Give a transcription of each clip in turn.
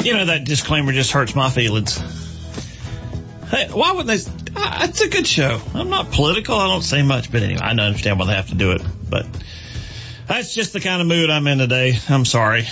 That disclaimer just hurts my feelings. Hey, why would they? It's a good show. I'm not political. I don't say much, but anyway, I understand why they have to do it. But that's just the kind of mood I'm in today. I'm sorry.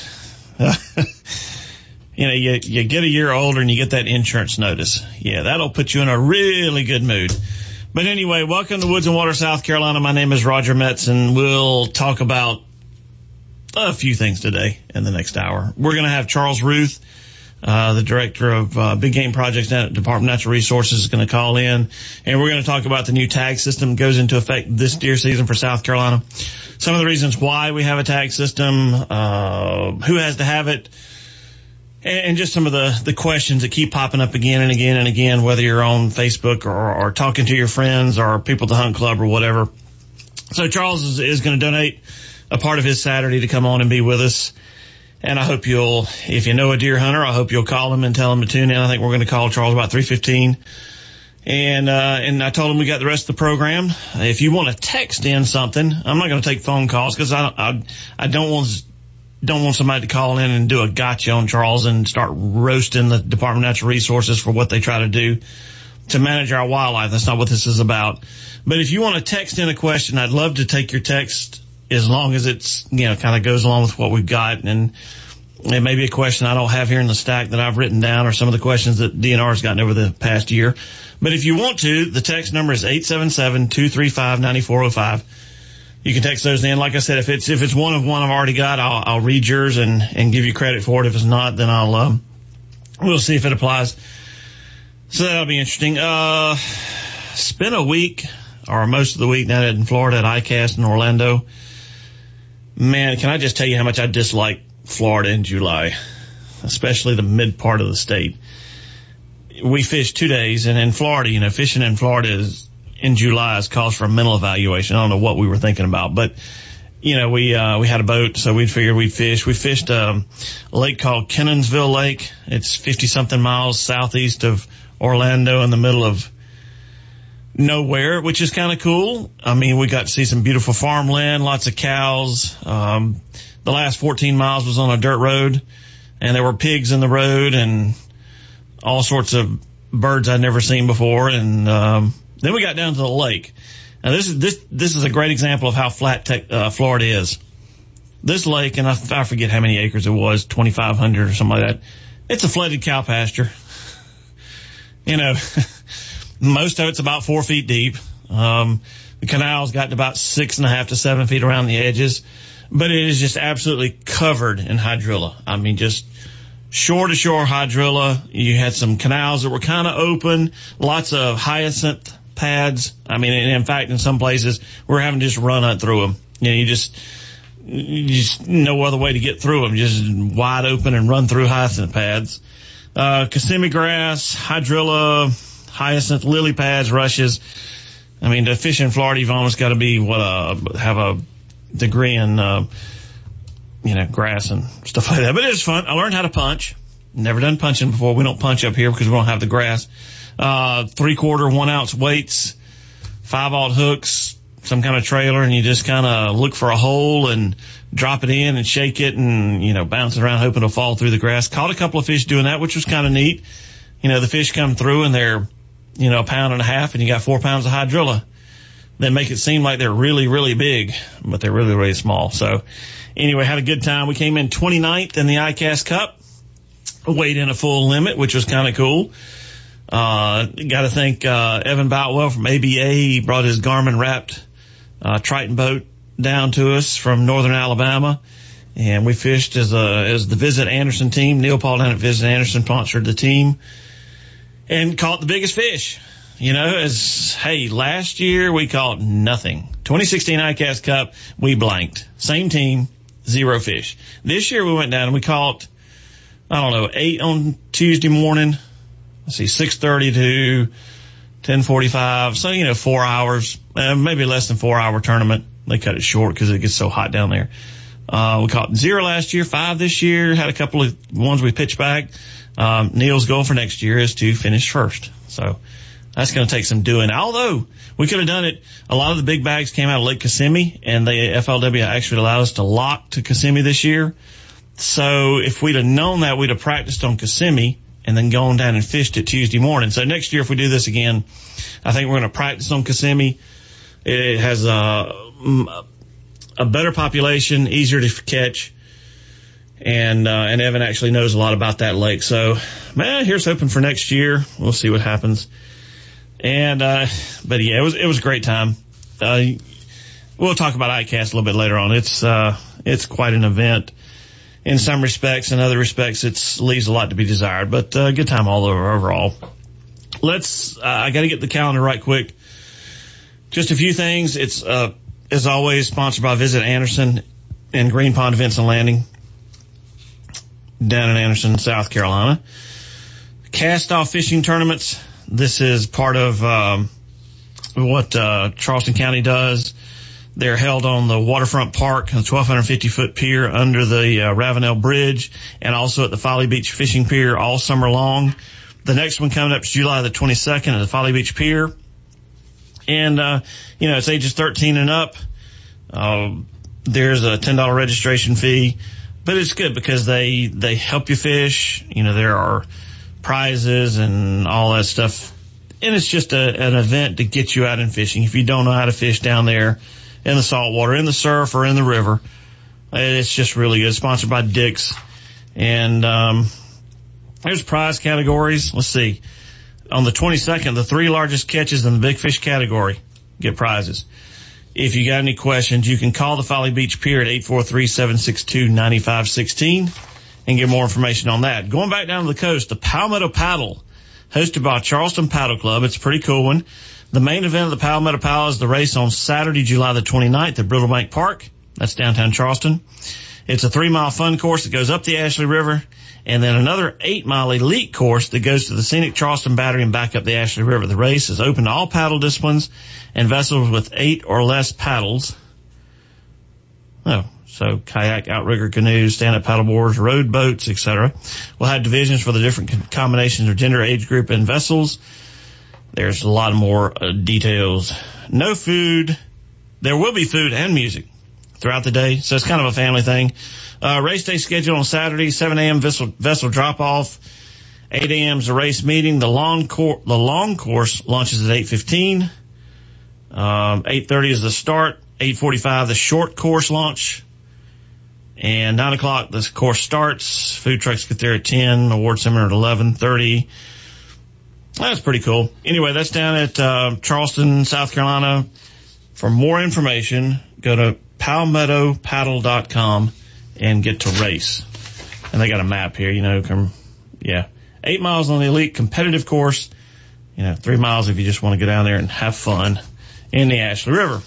You get a year older and you get that insurance notice. Yeah, that'll put you in a really good mood. But anyway, welcome to Woods and Water, South Carolina. My name is Roger Metz, and we'll talk about a few things today in the next hour. We're going to have Charles Ruth, the director of Big Game Projects at Department of Natural Resources, is going to call in, and we're going to talk about the new tag system that goes into effect this deer season for South Carolina. Some of the reasons why we have a tag system, who has to have it, and just some of the questions that keep popping up again and again and again, whether you're on Facebook or talking to your friends or people at the hunt club or whatever. So Charles is going to donate a part of his Saturday to come on and be with us. And I hope if you know a deer hunter, I hope you'll call him and tell him to tune in. I think we're going to call Charles about 3:15. And I told him we got the rest of the program. If you want to text in something, I'm not going to take phone calls because I don't want somebody to call in and do a gotcha on Charles and start roasting the Department of Natural Resources for what they try to do to manage our wildlife. That's not what this is about. But if you want to text in a question, I'd love to take your text as long as it's, kind of goes along with what we've got. And it may be a question I don't have here in the stack that I've written down, or some of the questions that DNR has gotten over the past year. But if you want to, the text number is 877-235-9405. You can text those in. Like I said, if it's one of one I've already got, I'll read yours and give you credit for it. If it's not, then we'll see if it applies. So that'll be interesting. Spent a week or most of the week down in Florida at ICAST in Orlando. Man, can I just tell you how much I dislike Florida in July, especially the mid part of the state. We fished 2 days, and in Florida, fishing in Florida in July is cause for a mental evaluation. I don't know what we were thinking about, but we had a boat, so we figured we'd fish. We fished a lake called Kenonsville Lake. It's 50 something miles southeast of Orlando in the middle of nowhere, which is kind of cool. I mean, we got to see some beautiful farmland, lots of cows. The last 14 miles was on a dirt road, and there were pigs in the road and all sorts of birds I'd never seen before. And then we got down to the lake. Now this is a great example of how flat Florida is. This lake, and I forget how many acres it was, 2,500 or something like that. It's a flooded cow pasture. Most of it's about 4 feet deep. The canal's got about 6.5 to 7 feet around the edges, but it is just absolutely covered in hydrilla. I mean, just shore to shore hydrilla. You had some canals that were kind of open, lots of hyacinth pads. I mean, in fact, in some places we're having to just run through them. You just no other way to get through them. Just wide open and run through hyacinth pads. Kissimmee grass, hydrilla, hyacinth, lily pads, rushes. I mean, to fish in Florida, you've almost got to be have a degree in, grass and stuff like that. But it's fun. I learned how to punch. Never done punching before. We don't punch up here because we don't have the grass. 3/4, 1 ounce weights, 5/0 hooks, some kind of trailer, and you just kind of look for a hole and drop it in and shake it and, bounce it around, hoping it'll fall through the grass. Caught a couple of fish doing that, which was kind of neat. The fish come through and they're, 1.5 pounds, and you got 4 pounds of hydrilla. They make it seem like they're really, really big, but they're really, really small. So anyway, had a good time. We came in 29th in the ICAST Cup, weighed in a full limit, which was kind of cool. Got to thank Evan Boutwell from ABA. He brought his Garmin wrapped Triton boat down to us from northern Alabama, and we fished as the Visit Anderson team. Neil Paul down at Visit Anderson sponsored the team and caught the biggest fish. Last year we caught nothing. 2016 ICAST Cup, we blanked. Same team, 0 fish. This year we went down and we caught, 8 on Tuesday morning. 6:30 to 10:45. So, 4 hours, maybe less than 4 hour tournament. They cut it short because it gets so hot down there. We caught 0 last year, 5 this year, had a couple of ones we pitched back. Neil's goal for next year is to finish first. So that's going to take some doing. Although we could have done it. A lot of the big bags came out of Lake Kissimmee, and the FLW actually allowed us to lock to Kissimmee this year. So if we'd have known that, we'd have practiced on Kissimmee and then gone down and fished it Tuesday morning. So next year, if we do this again, I think we're going to practice on Kissimmee. It has a better population, easier to catch, and Evan actually knows a lot about that lake. So, man, here's hoping for next year. We'll see what happens. And but yeah, it was a great time. We'll talk about ICAST a little bit later on. It's quite an event in some respects. In other respects, it leaves a lot to be desired. But good time all over overall. I got to get the calendar right quick. Just a few things. It's as always sponsored by Visit Anderson and Green Pond Events and Landing down in Anderson, South Carolina. Cast-off fishing tournaments. This is part of what Charleston County does. They're held on the Waterfront Park, the 1,250-foot pier under the Ravenel Bridge, and also at the Folly Beach Fishing Pier all summer long. The next one coming up is July the 22nd at the Folly Beach Pier. And, it's ages 13 and up. There's a $10 registration fee, but it's good because they help you fish. There are prizes and all that stuff. And it's just an event to get you out and fishing. If you don't know how to fish down there in the saltwater, in the surf, or in the river, it's just really good. It's sponsored by Dick's. And there's prize categories. Let's see. On the 22nd, the 3 largest catches in the big fish category get prizes. If you got any questions, you can call the Folly Beach Pier at 843-762-9516 and get more information on that. Going back down to the coast, the Palmetto Paddle, hosted by Charleston Paddle Club. It's a pretty cool one. The main event of the Palmetto Paddle is the race on Saturday, July the 29th at Brittlebank Park. That's downtown Charleston. It's a 3-mile fun course that goes up the Ashley River, and then another 8-mile elite course that goes to the scenic Charleston Battery and back up the Ashley River. The race is open to all paddle disciplines and vessels with 8 or less paddles. So kayak, outrigger, canoes, stand-up paddleboards, road boats, etc. We'll have divisions for the different combinations of gender, age group, and vessels. There's a lot more details. No food. There will be food and music throughout the day, so it's kind of a family thing. Race day scheduled on Saturday, 7 a.m. vessel drop-off, 8 a.m. is the race meeting. The long course launches at 8:15. 8:30 is the start. 8:45 the short course launch. And 9 o'clock this course starts. Food trucks get there at 10. Award seminar at 11:30. That's pretty cool. Anyway, that's down at Charleston, South Carolina. For more information, go to palmettopaddle.com and get to race. And they got a map here, 8 miles on the elite competitive course, 3 miles if you just want to go down there and have fun in the Ashley River.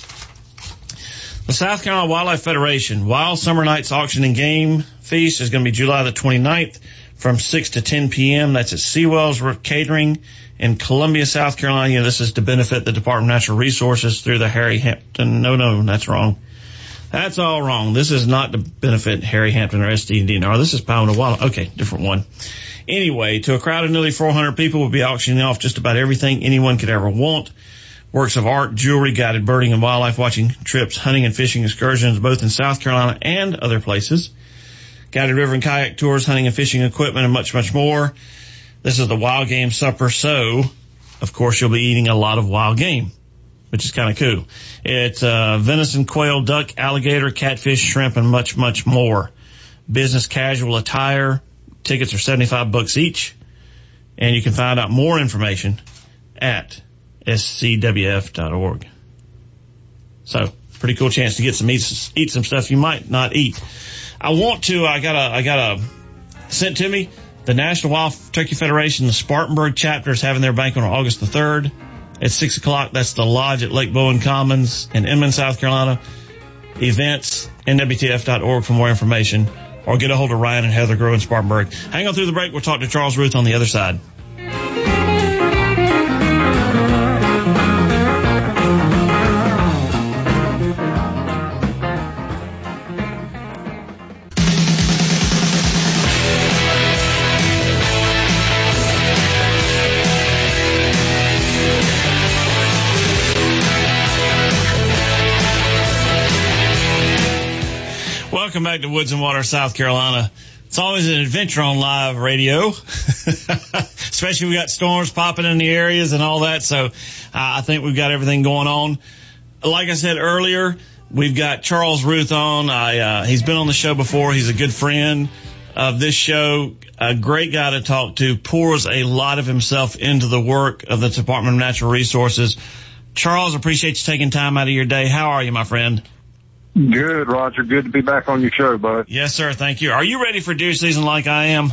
The South Carolina Wildlife Federation Wild Summer Nights Auction and Game Feast is going to be July the 29th from 6 to 10 p.m. That's at Seawell's Catering in Columbia, South Carolina. This is to benefit the Department of Natural Resources through the Harry Hampton. No, that's wrong. That's all wrong. This is not to benefit Harry Hampton or SDNR. This is Palmetto Wildlife. Okay, different one. Anyway, to a crowd of nearly 400 people, we'll be auctioning off just about everything anyone could ever want. Works of art, jewelry, guided birding and wildlife watching trips, hunting and fishing excursions, both in South Carolina and other places. Guided river and kayak tours, hunting and fishing equipment, and much, much more. This is the wild game supper, so, of course, you'll be eating a lot of wild game, which is kind of cool. It's venison, quail, duck, alligator, catfish, shrimp, and much, much more. Business casual attire. Tickets are $75 each. And you can find out more information at scwf.org. So, pretty cool chance to get some eat some stuff you might not eat. I got a sent to me. The National Wild Turkey Federation, the Spartanburg chapter, is having their banquet on August the 3rd at 6 o'clock. That's the Lodge at Lake Bowen Commons in Inman, South Carolina. Events, nwtf.org for more information, or get a hold of Ryan and Heather Grow in Spartanburg. Hang on through the break. We'll talk to Charles Ruth on the other side. welcome back to Woods and Water, South Carolina. It's always an adventure on live radio, especially we got storms popping in the areas and all that. So I think we've got everything going on. Like I said earlier, we've got Charles Ruth on. He's been on the show before. He's a good friend of this show, a great guy to talk to, pours a lot of himself into the work of the Department of Natural Resources. Charles, appreciate you taking time out of your day. How are you, my friend? Good, Roger. Good to be back on your show, bud. Yes, sir. Thank you. Are you ready for deer season like I am?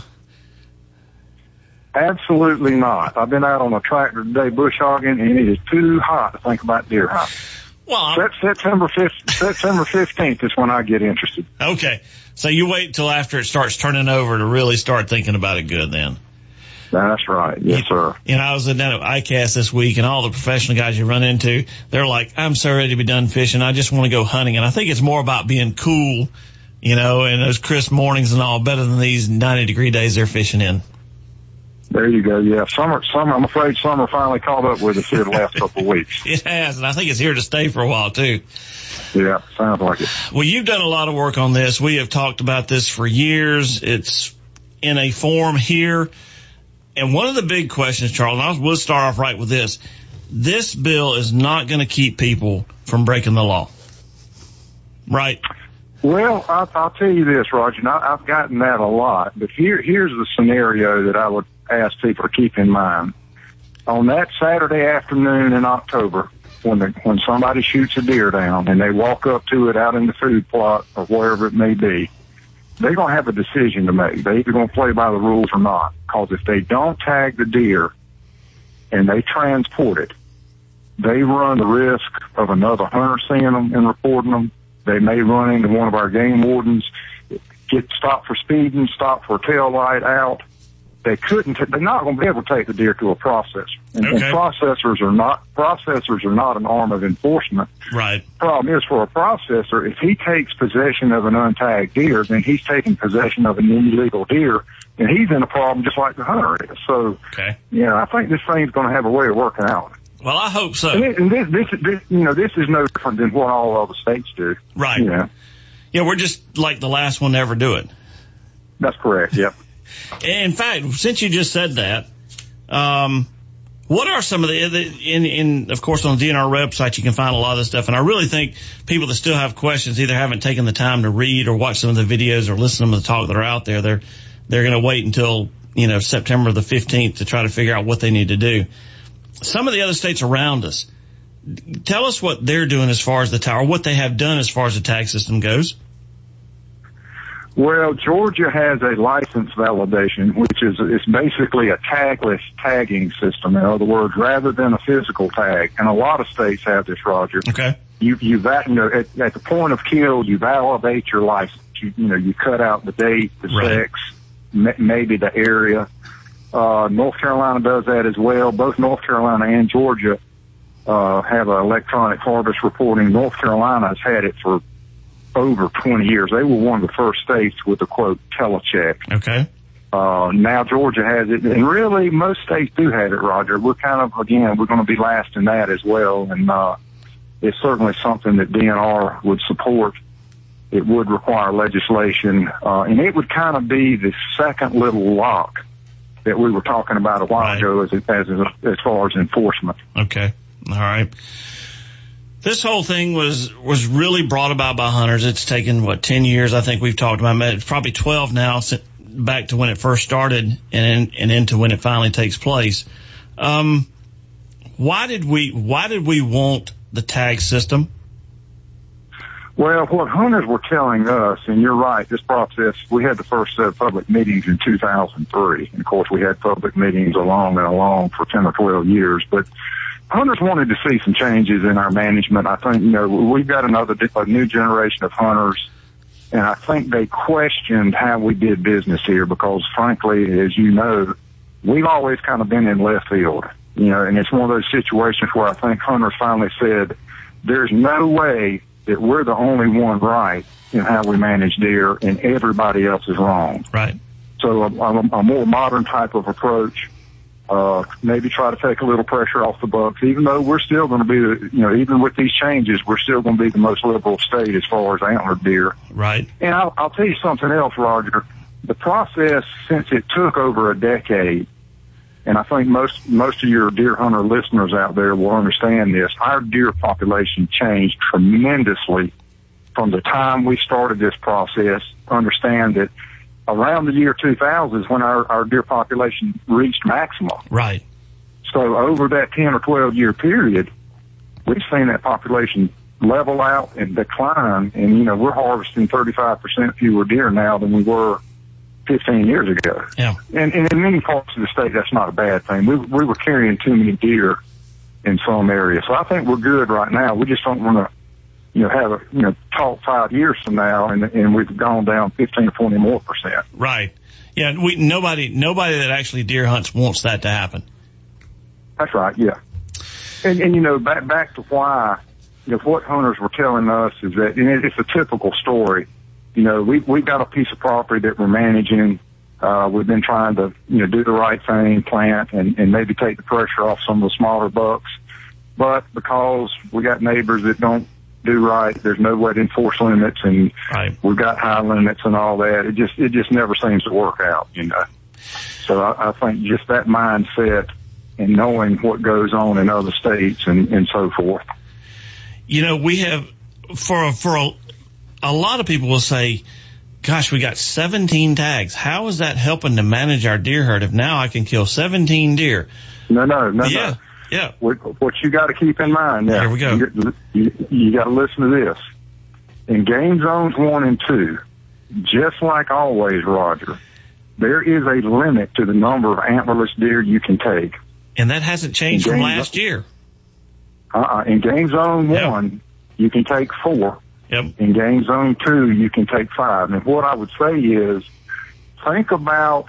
Absolutely not. I've been out on a tractor today bush hogging, and it is too hot to think about deer hunting. Well, September 15th is when I get interested. Okay. So you wait until after it starts turning over to really start thinking about it good then. That's right. Yes, sir. You know, I was down at ICAST this week, and all the professional guys you run into, they're like, I'm so ready to be done fishing. I just want to go hunting. And I think it's more about being cool, you know, and those crisp mornings and all, better than these 90-degree days they're fishing in. There you go. Yeah, summer. I'm afraid summer finally caught up with us here the last couple of weeks. It has, and I think it's here to stay for a while too. Yeah, sounds like it. Well, you've done a lot of work on this. We have talked about this for years. It's in a form here. And one of the big questions, Charles, and we'll start off right with this. This bill is not going to keep people from breaking the law, right? Well, I'll tell you this, Roger, and I've gotten that a lot, but here's the scenario that I would ask people to keep in mind. On that Saturday afternoon in October, when somebody shoots a deer down and they walk up to it out in the food plot or wherever it may be, they're going to have a decision to make. They're either going to play by the rules or not. Because if they don't tag the deer and they transport it, they run the risk of another hunter seeing them and reporting them. They may run into one of our game wardens, get stopped for speeding, stopped for a tail light out. They're not going to be able to take the deer to a processor. And processors are not an arm of enforcement. Right. Problem is, for a processor, if he takes possession of an untagged deer, then he's taking possession of an illegal deer, and he's in a problem just like the hunter is. So, yeah, I think this thing's going to have a way of working out. Well, I hope so. And this is no different than what all other states do. Right. You know? Yeah, we're just like the last one to ever do it. That's correct. Yep. In fact, since you just said that, what are some of of course, on the DNR website, you can find a lot of this stuff. And I really think people that still have questions either haven't taken the time to read or watch some of the videos or listen to some of the talk that are out there. They're going to wait until, September the 15th to try to figure out what they need to do. Some of the other states around us, tell us what they're doing as far as the tag, or what they have done as far as the tag system goes. Well, Georgia has a license validation, which is basically a tagless tagging system. In other words, rather than a physical tag, and a lot of states have this, Roger. Okay. At the point of kill, you validate your license. You cut out the date, the sex, maybe the area. North Carolina does that as well. Both North Carolina and Georgia have electronic harvest reporting. North Carolina has had it for over 20 years. They were one of the first states with the quote telecheck. Okay. Now Georgia has it, and really most states do have it, Roger. We're going to be last in that as well, and it's certainly something that DNR would support. It would require legislation, and it would kind of be the second little lock that we were talking about a while ago as far as enforcement. Okay. All right. This whole thing was really brought about by hunters. It's taken, 10 years, I think we've talked about it. It's probably 12 now, back to when it first started and into when it finally takes place. Why did we want the tag system? Well, what hunters were telling us, and you're right, this process, we had the first set of public meetings in 2003. And of course, we had public meetings along for 10 or 12 years, but hunters wanted to see some changes in our management. I think, we've got a new generation of hunters, and I think they questioned how we did business here because, frankly, as you know, we've always kind of been in left field, and it's one of those situations where I think hunters finally said, there's no way that we're the only one right in how we manage deer and everybody else is wrong. Right. So a more modern type of approach. maybe try to take a little pressure off the bucks, even though we're still going to be, even with these changes, we're still going to be the most liberal state as far as antlered deer. Right. And I'll tell you something else, Roger. The process, since it took over a decade, and I think most of your deer hunter listeners out there will understand this, our deer population changed tremendously from the time we started this process. Understand that around the year 2000 is when our deer population reached maximum. Right. So over that 10 or 12 year period, we've seen that population level out and decline. And, we're harvesting 35% fewer deer now than we were 15 years ago. Yeah. And in many parts of the state, that's not a bad thing. We were carrying too many deer in some areas. So I think we're good right now. We just don't want to, talk 5 years from now and we've gone down 15 or 20 more percent. Right. Yeah. Nobody that actually deer hunts wants that to happen. That's right. Yeah. And back to why, what hunters were telling us is that, and it's a typical story. We've got a piece of property that we're managing. We've been trying to, do the right thing, plant and maybe take the pressure off some of the smaller bucks. But because we got neighbors that don't do right, there's no way to enforce limits, and right. We've got high limits and all that. It just never seems to work out, So I think just that mindset and knowing what goes on in other states and so forth. We have for a lot of people will say, gosh, we got 17 tags. How is that helping to manage our deer herd if now I can kill 17 deer? No. Yeah. What you got to keep in mind now. Here we go. You got to listen to this. In game zones 1 and 2, just like always, Roger, there is a limit to the number of antlerless deer you can take. And that hasn't changed from last year. In game zone 1, you can take 4. Yep. In game zone 2, you can take 5. And what I would say is, think about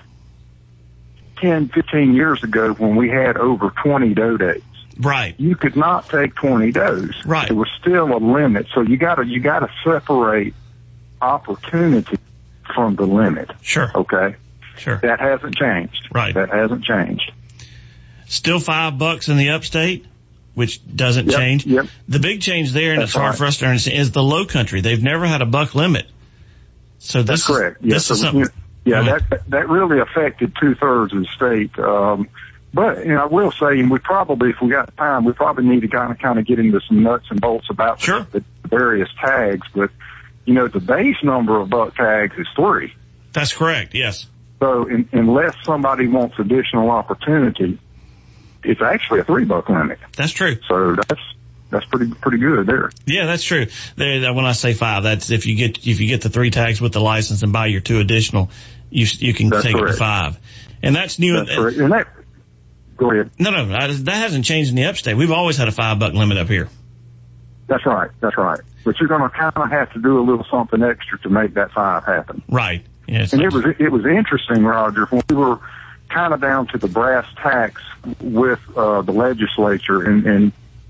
10, 15 years ago when we had over 20 doe days. Right. You could not take 20 does. Right. There was still a limit. So you gotta separate opportunity from the limit. Sure. Okay. Sure. That hasn't changed. Right. That hasn't changed. Still $5 in the upstate, which doesn't change. Yep. The big change there, and it's hard for us to understand, is the low country. They've never had a buck limit. So that's correct. This is something. That really affected 2/3 of the state. But I will say, and if we got time, we probably need to kind of get into some nuts and bolts about the various tags. But the base number of buck tags is 3. That's correct. Yes. So unless somebody wants additional opportunity, it's actually a 3-buck limit. That's true. So that's pretty good there. Yeah, that's true. When I say 5, that's if you get the 3 tags with the license and buy your 2 additional, you can take it to 5. And that's new. That's correct. And go ahead. No, that hasn't changed in the upstate. We've always had a $5 limit up here. That's right. But you're going to kind of have to do a little something extra to make that 5 happen. Right. Yes. And it was interesting, Roger, when we were kind of down to the brass tacks with the legislature, and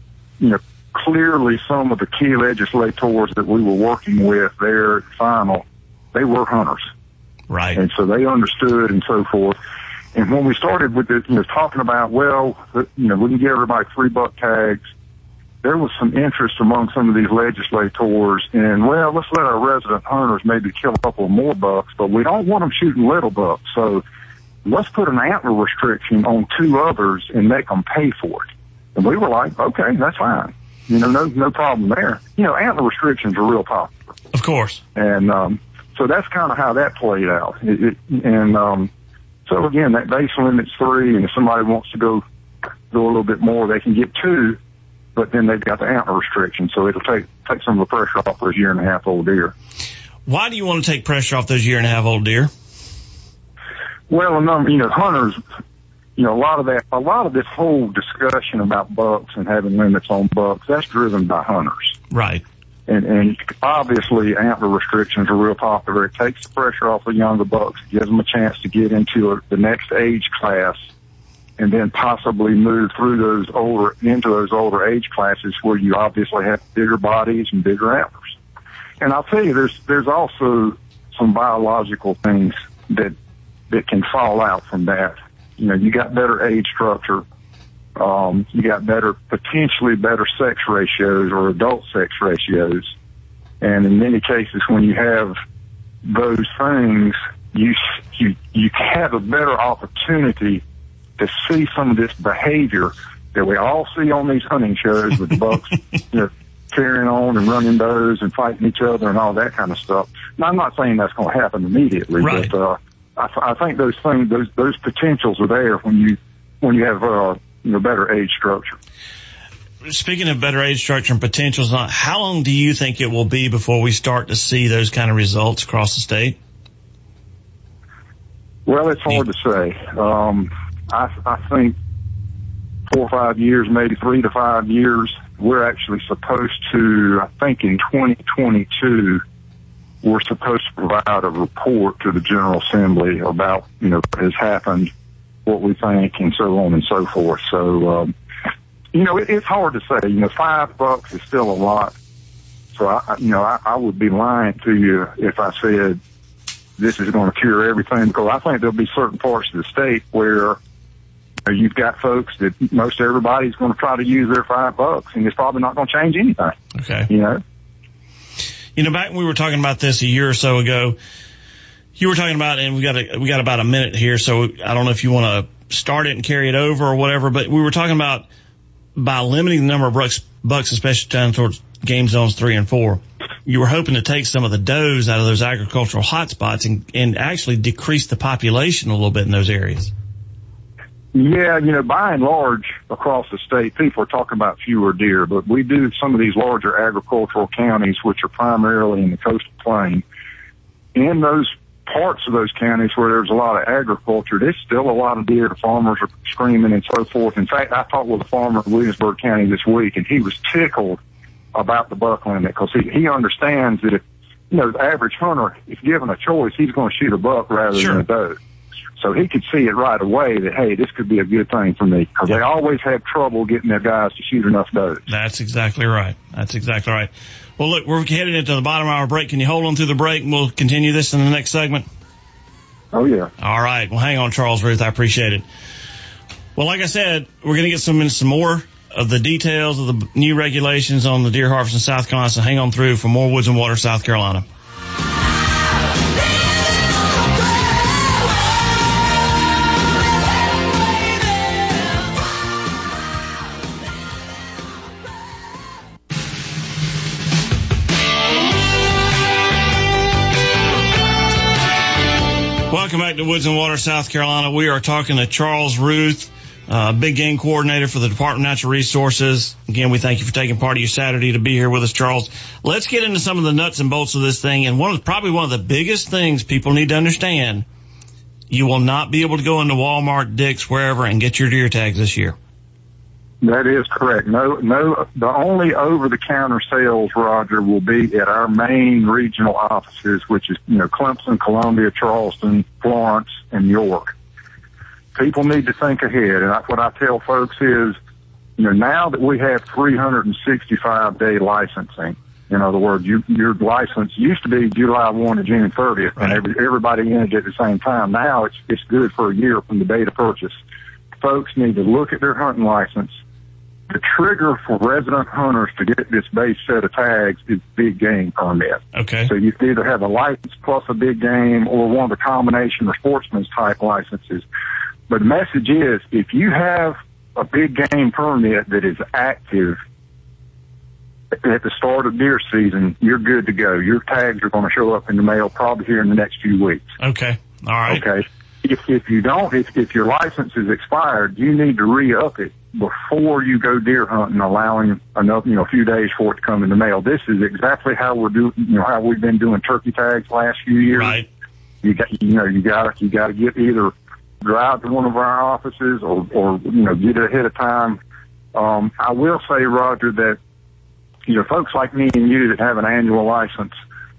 clearly some of the key legislators that we were working with there at final, they were hunters. Right. And so they understood and so forth. And when we started with this, talking about, we can give everybody 3-buck tags, there was some interest among some of these legislators in, let's let our resident hunters maybe kill a couple of more bucks, but we don't want them shooting little bucks. So let's put an antler restriction on 2 others and make them pay for it. And we were like, okay, that's fine. No problem there. Antler restrictions are real popular. Of course. And, so that's kind of how that played out. So again, that base limit's 3, and if somebody wants to go a little bit more, they can get 2, but then they've got the antler restriction, so it'll take some of the pressure off those 1.5-year-old deer. Why do you want to take pressure off those 1.5-year-old deer? Well, hunters, a lot of this whole discussion about bucks and having limits on bucks, that's driven by hunters. Right. And obviously antler restrictions are real popular. It takes the pressure off the younger bucks, gives them a chance to get into the next age class, and then possibly move through into those older age classes where you obviously have bigger bodies and bigger antlers. And I'll tell you, there's also some biological things that can fall out from that. you got better age structure. You got potentially better sex ratios or adult sex ratios. And in many cases, when you have those things, you have a better opportunity to see some of this behavior that we all see on these hunting shows with the bucks, carrying on and running those and fighting each other and all that kind of stuff. Now, I'm not saying that's going to happen immediately, right. But I think those things, those potentials are there when you have better age structure. Speaking of better age structure and potentials, how long do you think it will be before we start to see those kind of results across the state? Well, it's hard to say. I think 4 or 5 years, maybe 3 to 5 years. We're actually supposed to, I think in 2022, we're supposed to provide a report to the General Assembly about, what has happened, what we think, and so on and so forth. So, it's hard to say. $5 is still a lot. So I would be lying to you if I said this is going to cure everything, because I think there'll be certain parts of the state where you've got folks that most everybody's going to try to use their $5, and it's probably not going to change anything. Okay. Back when we were talking about this a year or so ago, you were talking about, and we got about a minute here, so I don't know if you want to start it and carry it over or whatever, but we were talking about by limiting the number of bucks, especially down towards game zones 3 and 4, you were hoping to take some of the does out of those agricultural hotspots and actually decrease the population a little bit in those areas. Yeah, by and large, across the state, people are talking about fewer deer, but we do some of these larger agricultural counties, which are primarily in the coastal plain. In those parts of those counties where there's a lot of agriculture, there's still a lot of deer. The farmers are screaming and so forth. In fact, I talked with a farmer in Williamsburg County this week, and he was tickled about the buck limit, because he understands that if, the average hunter, if given a choice, he's going to shoot a buck rather than a doe. So he could see it right away that, hey, this could be a good thing for me, because they always have trouble getting their guys to shoot enough does. That's exactly right. Well, look, we're headed into the bottom of our break. Can you hold on through the break, and we'll continue this in the next segment? Oh, yeah. All right. Well, hang on, Charles Ruth. I appreciate it. Well, like I said, we're going to get some more of the details of the new regulations on the deer harvest in South Carolina. So hang on through for more Woods and Water, South Carolina. Welcome back to Woods and Water, South Carolina. We are talking to Charles Ruth, big game coordinator for the Department of Natural Resources. Again, we thank you for taking part of your Saturday to be here with us, Charles. Let's get into some of the nuts and bolts of this thing. And probably one of the biggest things people need to understand, you will not be able to go into Walmart, Dick's, wherever, and get your deer tags this year. That is correct. No, the only over-the-counter sales, Roger, will be at our main regional offices, which is, Clemson, Columbia, Charleston, Florence, and York. People need to think ahead, and what I tell folks is, now that we have 365-day licensing, in other words, your license used to be July 1 to June 30th, and everybody ended at the same time. Now it's good for a year from the date of purchase. Folks need to look at their hunting license. The trigger for resident hunters to get this base set of tags is big game permit. Okay. So you can either have a license plus a big game or one of the combination or sportsman's type licenses. But the message is, if you have a big game permit that is active at the start of deer season, you're good to go. Your tags are going to show up in the mail probably here in the next few weeks. Okay. All right. Okay. If you don't, if your license is expired, you need to re-up it before you go deer hunting, allowing a few days for it to come in the mail. This is exactly how we're doing, how we've been doing turkey tags last few years. Right. You got to get either drive to one of our offices or get it ahead of time. I will say, Roger, that, folks like me and you that have an annual license,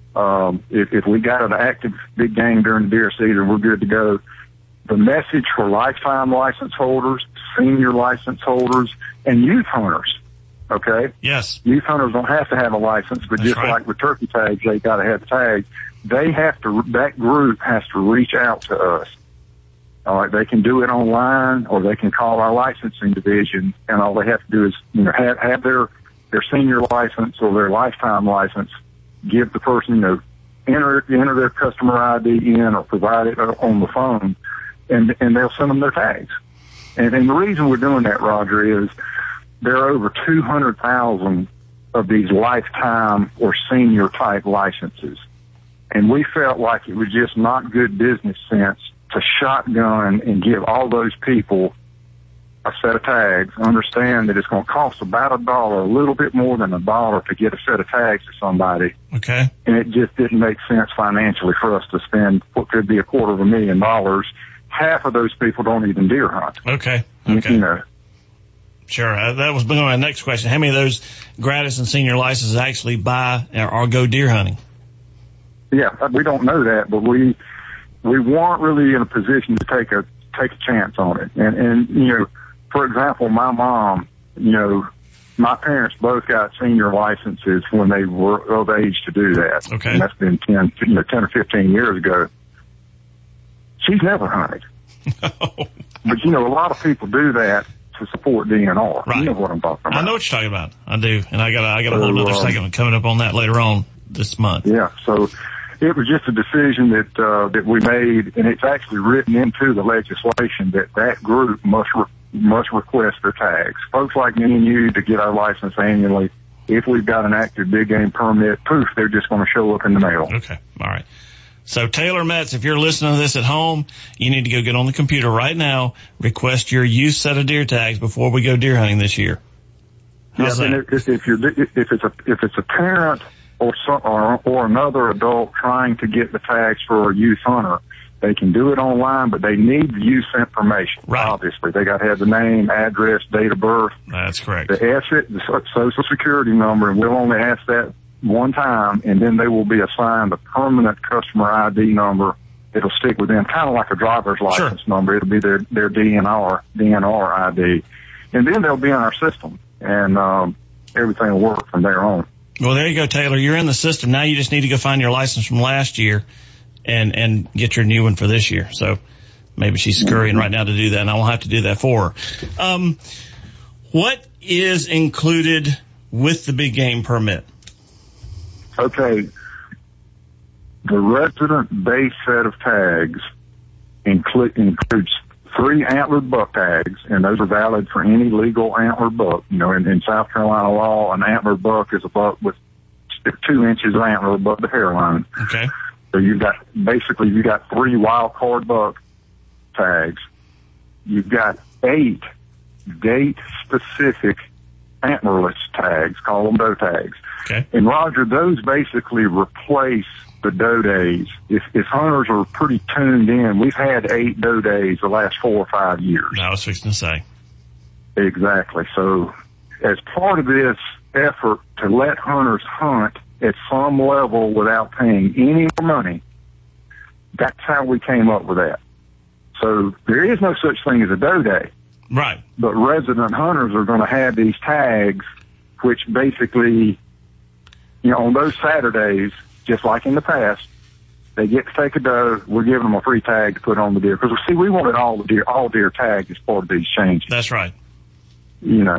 if we got an active big game during the deer season, we're good to go. The message for lifetime license holders, senior license holders, and youth hunters, okay? Yes. Youth hunters don't have to have a license, but That's just right. like with turkey tags, they got to have tags. That group has to reach out to us. All right, they can do it online, or they can call our licensing division, and all they have to do is, have their senior license or their lifetime license, give the person, enter their customer ID in or provide it on the phone, and they'll send them their tags. And the reason we're doing that, Roger, is there are over 200,000 of these lifetime or senior type licenses. And we felt like it was just not good business sense to shotgun and give all those people a set of tags. Understand that it's going to cost about $1, a little bit more than $1 to get a set of tags to somebody. Okay. And it just didn't make sense financially for us to spend what could be $250,000. Half of those people don't even deer hunt. Okay. Sure. That was my next question. How many of those gratis and senior licenses actually buy or go deer hunting? Yeah, we don't know that, but we weren't really in a position to take a chance on it. And for example, my mom, my parents both got senior licenses when they were of age to do that. Okay. And that's been 10 or 15 years ago. She's never hunted. But a lot of people do that to support DNR. Right. You know what I'm talking about. I know what you're talking about. I do. And I got a whole other segment coming up on that later on this month. Yeah. So it was just a decision that we made, and it's actually written into the legislation that group must request their tags. Folks like me and you to get our license annually, if we've got an active big game permit, poof, they're just going to show up in the mail. Okay. All right. So Taylor Metz, if you're listening to this at home, you need to go get on the computer right now, request your used set of deer tags before we go deer hunting this year. How's that? And if it's a parent or another adult trying to get the tags for a youth hunter, they can do it online, but they need the use information. Right. Obviously, they got to have the name, address, date of birth. That's correct. The Social Security number, and we'll only ask that one time, and then they will be assigned a permanent customer ID number. It'll stick with them, kind of like a driver's license number. It'll be their DNR ID, and then they'll be in our system, and everything will work from there on. Well, there you go, Taylor. You're in the system now. You just need to go find your license from last year and get your new one for this year. So maybe she's scurrying right now to do that, and I won't have to do that for her. What is included with the big game permit? Okay, the resident base set of tags includes 3 antlered buck tags, and those are valid for any legal antlered buck. In South Carolina law, an antlered buck is a buck with 2 inches of antler above the hairline. Okay. So you've got 3 wild card buck tags. You've got 8 date specific antlerless tags, call them doe tags. Okay. And Roger, those basically replace the doe days. If hunters are pretty tuned in, we've had 8 doe days the last 4 or 5 years. I was fixing to say. Exactly. So as part of this effort to let hunters hunt at some level without paying any more money, that's how we came up with that. So there is no such thing as a doe day. Right. But resident hunters are going to have these tags, which basically, on those Saturdays, just like in the past, they get to take a doe. We're giving them a free tag to put on the deer. Because, see, we wanted all deer tagged as part of these changes. That's right. In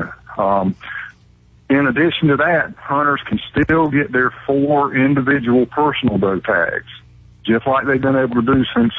addition to that, hunters can still get their 4 individual personal doe tags, just like they've been able to do since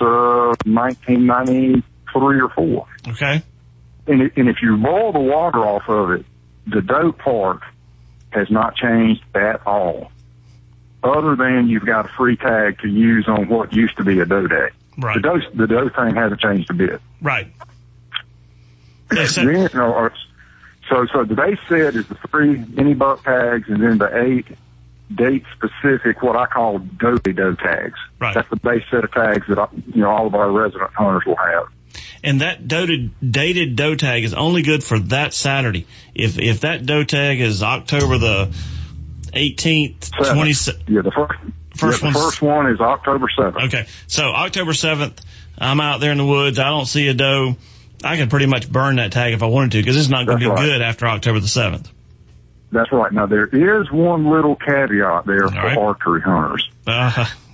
1993 or 4. Okay. And if you boil the water off of it, the doe part has not changed at all, other than you've got a free tag to use on what used to be a doe day. Right. The doe thing hasn't changed a bit. Right. So the base set is the 3 any buck tags, and then the 8 date specific, what I call doe tags. Right. That's the base set of tags that all of our resident hunters will have. And that dated doe tag is only good for that Saturday. If that doe tag is October the 18th, 27th. Yeah, the first one is October 7th. Okay. So October 7th, I'm out there in the woods. I don't see a doe. I can pretty much burn that tag if I wanted to, because it's not going to be good after October the 7th. That's right. Now, there is one little caveat there for archery hunters.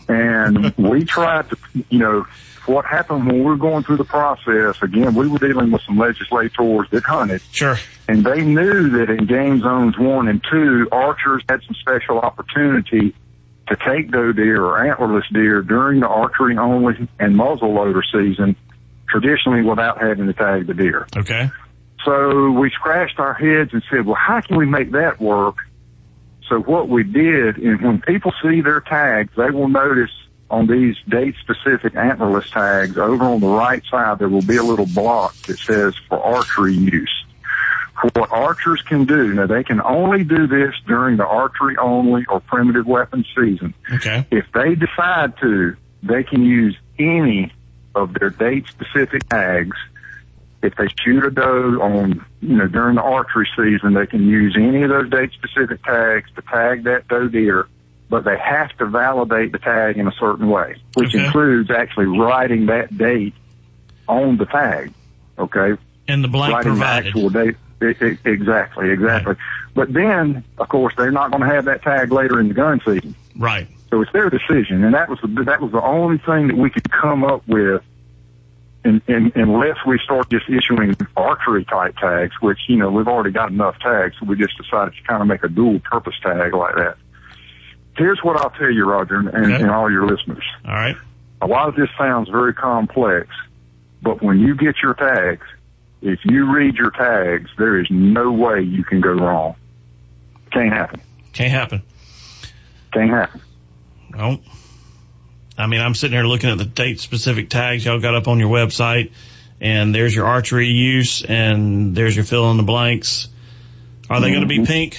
And we tried to, what happened when we were going through the process, again, we were dealing with some legislators that hunted. Sure. And they knew that in game zones 1 and 2, archers had some special opportunity to take doe deer or antlerless deer during the archery only and muzzleloader season, traditionally without having to tag the deer. Okay. So we scratched our heads and said, well, how can we make that work? So what we did is when people see their tags, they will notice on these date-specific antlerless tags, over on the right side, there will be a little block that says for archery use. What archers can do, now they can only do this during the archery only or primitive weapons season. Okay. If they decide to, they can use any of their date-specific tags. If they shoot a doe on, during the archery season, they can use any of those date-specific tags to tag that doe deer, but they have to validate the tag in a certain way, which includes actually writing that date on the tag, okay? And the blank writing provided. The actual date. Exactly. Right. But then, of course, they're not going to have that tag later in the gun season. Right. So it's their decision, and that was the only thing that we could come up with. Unless we start just issuing archery type tags, which, we've already got enough tags, so we just decided to kind of make a dual purpose tag like that. Here's what I'll tell you, Roger, and all your listeners. All right. A lot of this sounds very complex, but when you get your tags, if you read your tags, there is no way you can go wrong. Can't happen. Can't happen. Can't happen. Well, I mean, I'm sitting here looking at the date-specific tags y'all got up on your website, and there's your archery use, and there's your fill in the blanks. Are they going to be pink?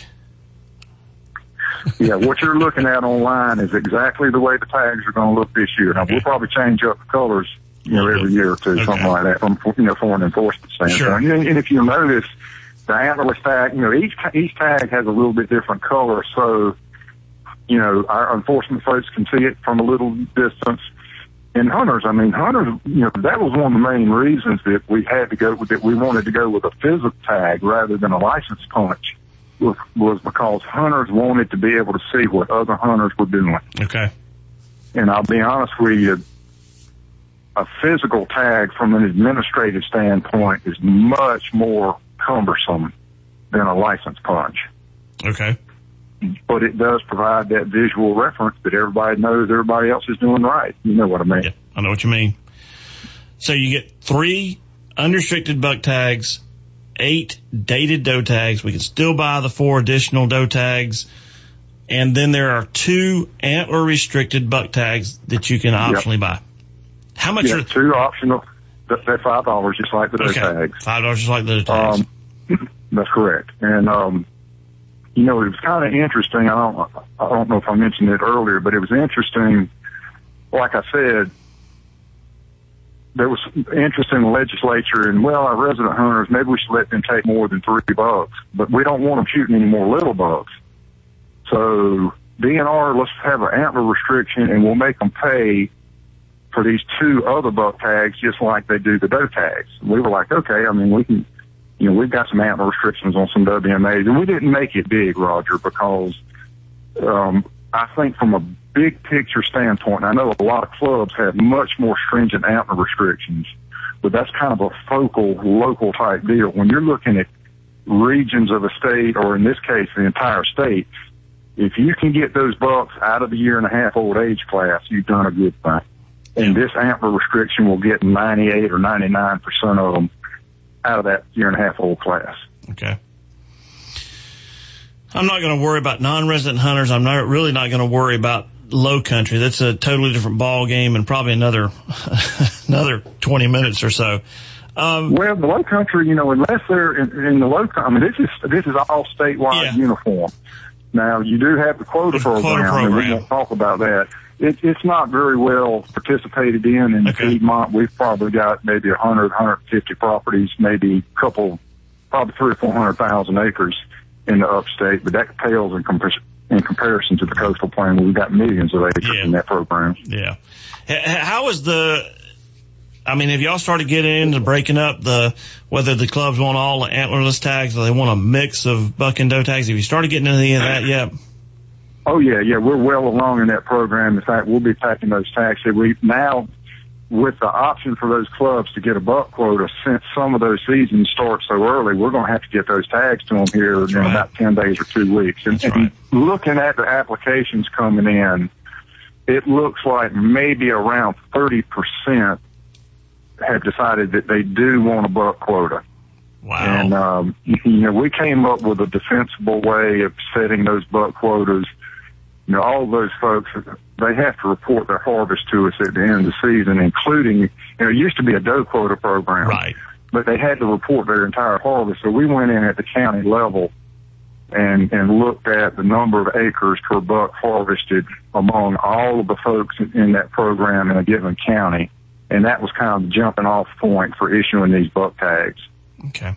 Yeah, what you're looking at online is exactly the way the tags are going to look this year. Now, we'll probably change up the colors, every year or two, something like that, from for an enforcement standpoint. Sure. And if you notice, the antlerless tag, each tag has a little bit different color, so our enforcement folks can see it from a little distance. And hunters, that was one of the main reasons that we wanted to go with a physical tag rather than a license punch, was because hunters wanted to be able to see what other hunters were doing. Okay. And I'll be honest with you, a physical tag from an administrative standpoint is much more cumbersome than a license punch. Okay. But it does provide that visual reference that everybody knows everybody else is doing right. You know what I mean? Yeah, I know what you mean. So you get 3 unrestricted buck tags, 8 dated doe tags. We can still buy the 4 additional doe tags. And then there are 2 antler restricted buck tags that you can optionally buy. How much are 2 optional? They're $5, just like the doe tags. $5 just like the doe tags. That's correct. And, it was kind of interesting. I don't know if I mentioned it earlier, but it was interesting. Like I said, there was interest in the legislature, and our resident hunters, maybe we should let them take more than 3 bucks, but we don't want them shooting any more little bucks. So DNR, let's have an antler restriction, and we'll make them pay for these 2 other buck tags, just like they do the doe tags. We were like, okay, we can. We've got some antler restrictions on some WMAs, and we didn't make it big, Roger, because I think from a big picture standpoint, I know a lot of clubs have much more stringent antler restrictions, but that's kind of a focal, local type deal. When you're looking at regions of a state, or in this case, the entire state, if you can get those bucks out of the 1.5-year-old age class, you've done a good thing. And this antler restriction will get 98 or 99% of them out of that 1.5-year-old class. Okay. I'm not going to worry about non-resident hunters. I'm really not going to worry about low country. That's a totally different ball game, and probably another 20 minutes or so. The low country, unless they're in the low country, this is all statewide uniform. Now, you do have the quota program, and we won't talk about that. It's not very well participated in Piedmont. We've probably got maybe 100, 150 properties, maybe probably 300,000 or 400,000 acres in the upstate, but that pales in comparison to the coastal plain, where we've got millions of acres in that program. Yeah. How is have y'all started getting into breaking up whether the clubs want all the antlerless tags or they want a mix of buck and doe tags? Have you started getting into any of that yet? Oh yeah, we're well along in that program. In fact, we'll be packing those tags. We now, with the option for those clubs to get a buck quota, since some of those seasons start so early, we're going to have to get those tags to them here in about 10 days or 2 weeks. And looking at the applications coming in, it looks like maybe around 30% have decided that they do want a buck quota. Wow. And, we came up with a defensible way of setting those buck quotas. All those folks, they have to report their harvest to us at the end of the season, including, it used to be a doe quota program. Right. But they had to report their entire harvest. So we went in at the county level and looked at the number of acres per buck harvested among all of the folks in that program in a given county. And that was kind of the jumping off point for issuing these buck tags. Okay.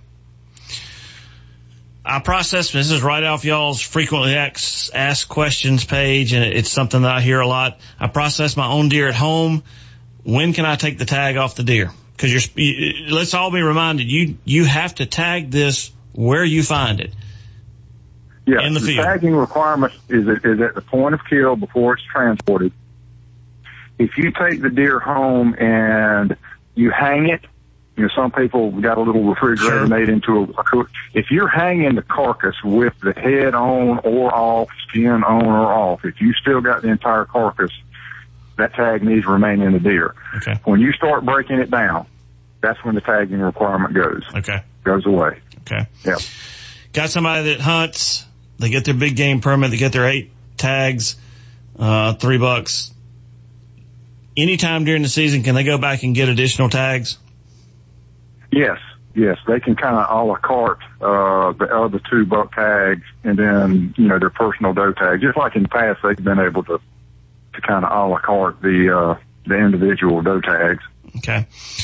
I process, this is right off y'all's frequently asked questions page, and it's something that I hear a lot. I process my own deer at home. When can I take the tag off the deer? Because let's all be reminded, you have to tag this where you find it. Yeah, in the field. Tagging requirement is at the point of kill before it's transported. If you take the deer home and you hang it, some people got a little refrigerator made into a cook. If you're hanging the carcass with the head on or off, skin on or off, if you still got the entire carcass, that tag needs to remain in the deer. Okay. When you start breaking it down, that's when the tagging requirement goes. Okay. Goes away. Okay. Yeah. Got somebody that hunts, they get their big game permit, they get their 8 tags, $3. Anytime during the season, can they go back and get additional tags? Yes, they can kind of a la carte the other 2 buck tags and then their personal doe tag. Just like in the past, they've been able to kind of a la carte the individual doe tags. Okay.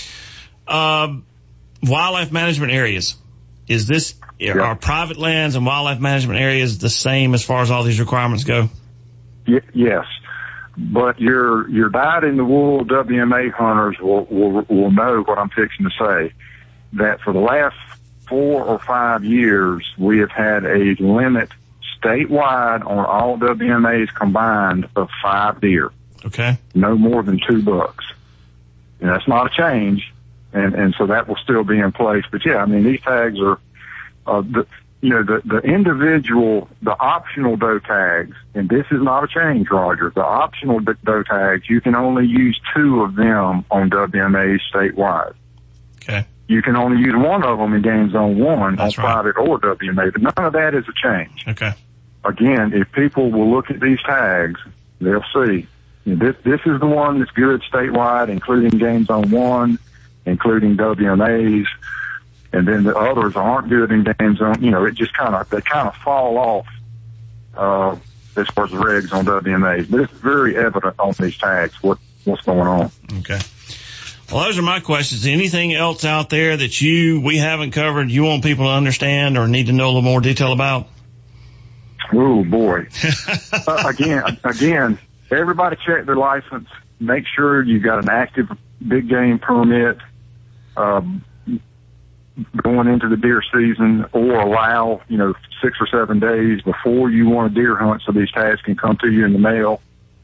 Wildlife management areas. Are private lands and wildlife management areas the same as far as all these requirements go? Yes. But your dyed-in-the-wool WMA hunters will know what I'm fixing to say. That for the last 4 or 5 years, we have had a limit statewide on all WMAs combined of 5 deer. Okay. No more than 2 bucks. And that's not a change, and so that will still be in place. But yeah, these tags are the individual, the optional doe tags, and this is not a change, Roger. The optional doe tags, you can only use 2 of them on WMAs statewide. Okay. You can only use 1 of them in Game Zone 1 That's on right. private or WMA, but none of that is a change. Okay. Again, if people will look at these tags, they'll see this is the one that's good statewide, including Game Zone 1, including WMAs, and then the others aren't good in Game Zone. It just they kind of fall off as far as the regs on WMAs. But it's very evident on these tags what's going on. Okay. Well, those are my questions. Anything else out there that we haven't covered, you want people to understand or need to know a little more detail about? Oh boy. Again, everybody check their license. Make sure you got an active big game permit, going into the deer season, or allow, 6 or 7 days before you want a deer hunt so these tags can come to you in the mail.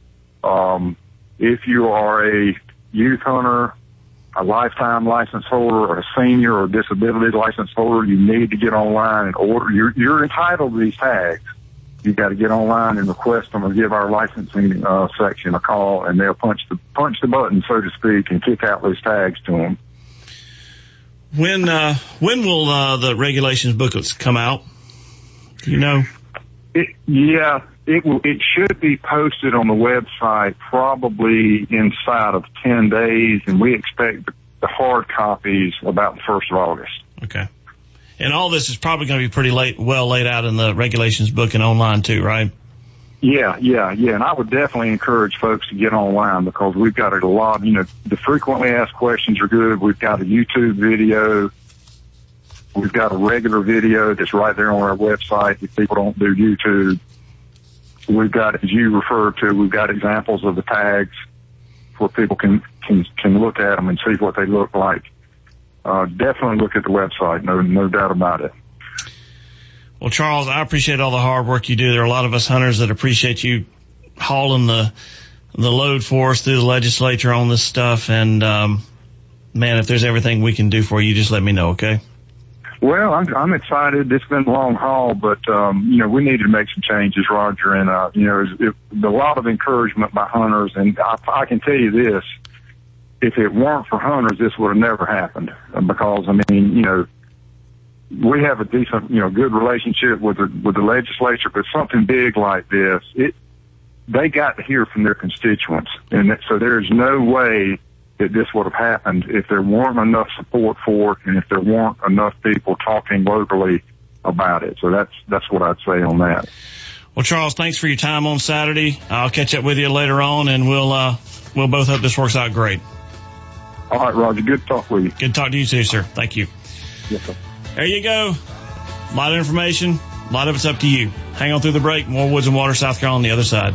If you are a youth hunter, a lifetime license holder, or a senior or disability license holder, you need to get online and order. You're entitled to these tags. You got to get online and request them, or give our licensing section a call, and they'll punch the button, so to speak, and kick out those tags to them. When will the regulations booklets come out? Do you know? It should be posted on the website probably inside of 10 days, and we expect the hard copies about the 1st of August. Okay. And all this is probably going to be pretty well laid out in the regulations book and online too, right? Yeah. And I would definitely encourage folks to get online, because we've got a lot, the frequently asked questions are good. We've got a YouTube video. We've got a regular video that's right there on our website if people don't do YouTube. We've got, as you referred to, we've got examples of the tags where people can look at them and see what they look like. Definitely look at the website. No doubt about it. Well, Charles, I appreciate all the hard work you do. There are a lot of us hunters that appreciate you hauling the load for us through the legislature on this stuff. And, man, if there's everything we can do for you, just let me know, okay? Well, I'm excited. It's been a long haul, but, we need to make some changes, Roger. And, there's a lot of encouragement by hunters. And I can tell you this, if it weren't for hunters, this would have never happened. Because, we have a decent, good relationship with the legislature, but something big like this, they got to hear from their constituents. And so there's no way that this would have happened if there weren't enough support for it and if there weren't enough people talking locally about it. So that's what I'd say on that. Well, Charles, thanks for your time on Saturday. I'll catch up with you later on, and we'll both hope this works out great. All right, Roger. Good to talk with you. Good to talk to you too, sir. Thank you. Yes, sir. There you go. A lot of information. A lot of it's up to you. Hang on through the break. More Woods and Water, South Carolina on the other side.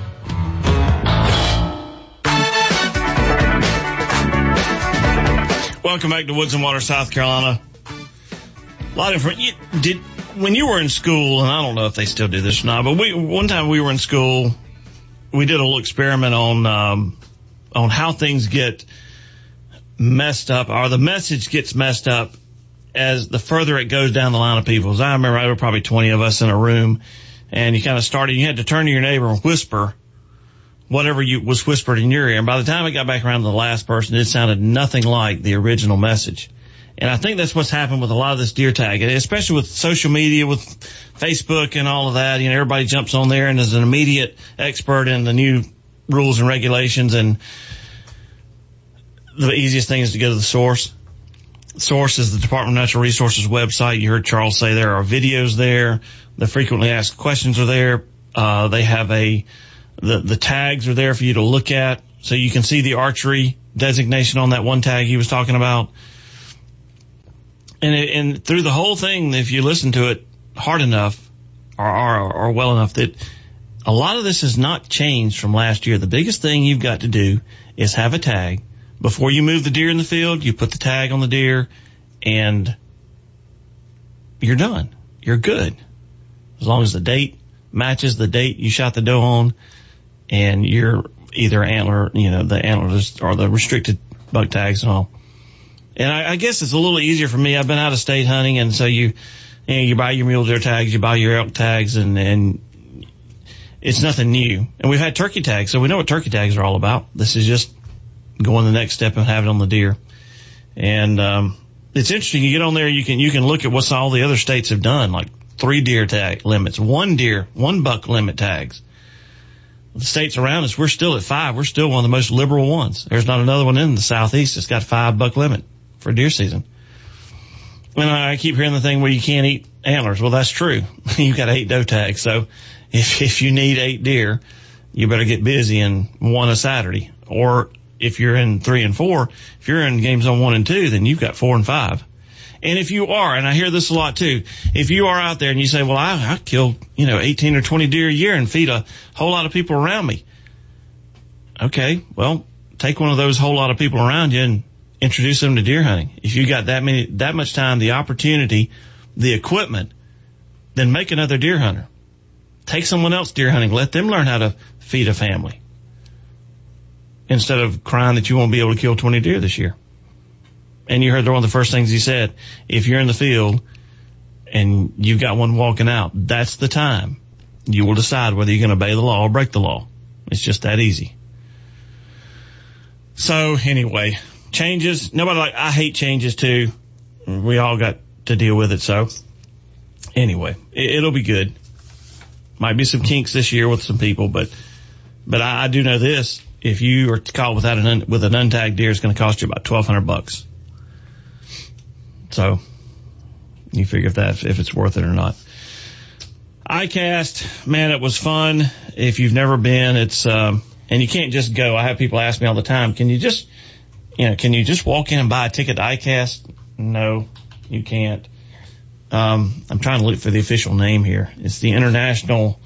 Welcome back to Woods and Water, South Carolina. A lot of information. When you were in school, and I don't know if they still do this or not, but one time we were in school, we did a little experiment on how things get messed up, or the message gets messed up as the further it goes down the line of people. As I remember, there were probably 20 of us in a room, and you kind of started, you had to turn to your neighbor and whisper whatever was whispered in your ear. And by the time it got back around to the last person, it sounded nothing like the original message. And I think that's what's happened with a lot of this deer tag, especially with social media, with Facebook and all of that. Everybody jumps on there and is an immediate expert in the new rules and regulations. And the easiest thing is to go to the source. The source is the Department of Natural Resources website. You heard Charles say there are videos there. The frequently asked questions are there. They have the tags are there for you to look at, so you can see the archery designation on that one tag he was talking about. And through the whole thing, if you listen to it hard enough or well enough, that a lot of this has not changed from last year. The biggest thing you've got to do is have a tag. Before you move the deer in the field, you put the tag on the deer, and you're done. You're good. As long as the date matches the date you shot the doe on, and you're either antler, the antlers or the restricted buck tags and all. And I guess it's a little easier for me. I've been out of state hunting, and so you buy your mule deer tags, you buy your elk tags, and it's nothing new. And we've had turkey tags, so we know what turkey tags are all about. This is just going the next step and have it on the deer. And it's interesting. You get on there, you can look at what all the other states have done, like 3 deer tag limits, 1 buck limit tags. The states around us, we're still at 5. We're still one of the most liberal ones. There's not another one in the Southeast that's got 5 buck limit for deer season. And I keep hearing the thing where you can't eat antlers. Well, that's true. You've got 8 doe tags. So if you need 8 deer, you better get busy and one a Saturday. Or if you're in 3 and 4, if you're in game zone 1 and 2, then you've got 4 and 5. And if you are, and I hear this a lot too, if you are out there and you say, well, I kill, 18 or 20 deer a year and feed a whole lot of people around me. Okay, well, take one of those whole lot of people around you and introduce them to deer hunting. If you got that much time, the opportunity, the equipment, then make another deer hunter. Take someone else deer hunting. Let them learn how to feed a family, instead of crying that you won't be able to kill 20 deer this year. And you heard one of the first things he said, if you're in the field and you've got one walking out, that's the time you will decide whether you're going to obey the law or break the law. It's just that easy. So anyway, changes. I hate changes too. We all got to deal with it. So anyway, it'll be good. Might be some kinks this year with some people, but I do know this. If you are caught with an untagged deer, it's going to cost you about $1,200. So you figure if it's worth it or not. ICAST, man, it was fun. If you've never been, it's, and you can't just go. I have people ask me all the time, can you just walk in and buy a ticket to ICAST? No, you can't. I'm trying to look for the official name here. It's the International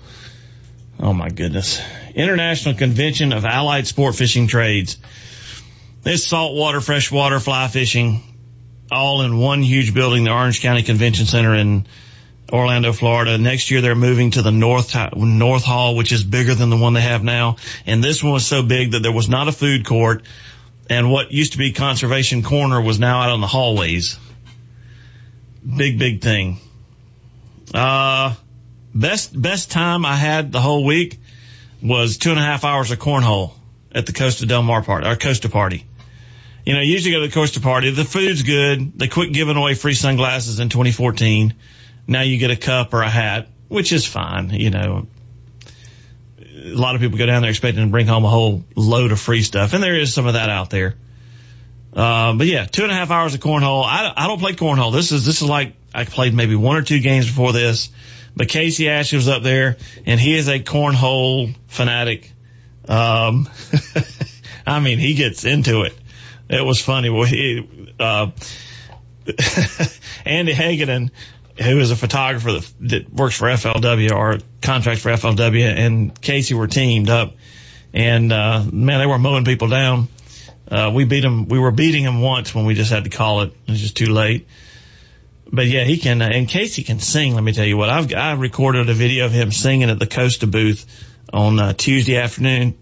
Convention of Allied Sport Fishing Trades. It's saltwater, freshwater, fly fishing, all in one huge building, the Orange County Convention Center in Orlando, Florida. Next year they're moving to the North Hall, which is bigger than the one they have now. And this one was so big that there was not a food court, and what used to be Conservation Corner was now out on the hallways. Big thing. Best time I had the whole week was 2.5 hours of cornhole at the Costa Del Mar party, or Costa party. You know, you usually go to the Costa party. The food's good. They quit giving away free sunglasses in 2014. Now you get a cup or a hat, which is fine. You know, a lot of people go down there expecting to bring home a whole load of free stuff, and there is some of that out there. But yeah, 2.5 hours of cornhole. I don't play cornhole. This is like, I played maybe 1 or 2 games before this, but Casey Ashley was up there, and he is a cornhole fanatic. I mean, he gets into it. It was funny. Andy Hagenin, who is a photographer that works for FLW or contracts for FLW, and Casey were teamed up, and man, they were mowing people down. We were beating him once when we just had to call it. It was just too late. But yeah, he can, and Casey can sing. Let me tell you what, I recorded a video of him singing at the Costa booth on Wednesday afternoon,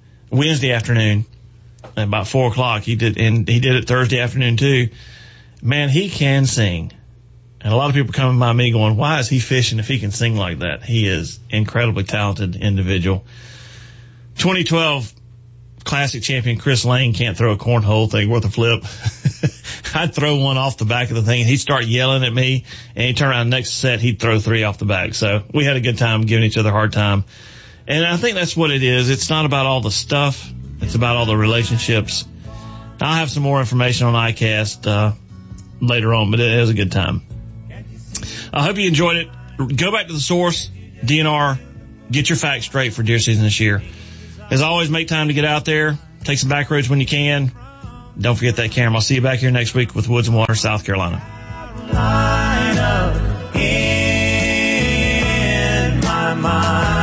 at about 4:00. He did it Thursday afternoon too. Man, he can sing. And a lot of people coming by me going, why is he fishing if he can sing like that? He is incredibly talented individual. 2012 Classic champion Chris Lane can't throw a cornhole thing worth a flip. I'd throw one off the back of the thing, and he'd start yelling at me, and he'd turn around next set, he'd throw 3 off the back. So we had a good time giving each other a hard time. And I think that's what it is. It's not about all the stuff. It's about all the relationships. I'll have some more information on ICAST later on, but it was a good time. I hope you enjoyed it. Go back to the source, DNR. Get your facts straight for deer season this year. As always, make time to get out there. Take some back roads when you can. Don't forget that camera. I'll see you back here next week with Woods and Water, South Carolina. Line up in my mind.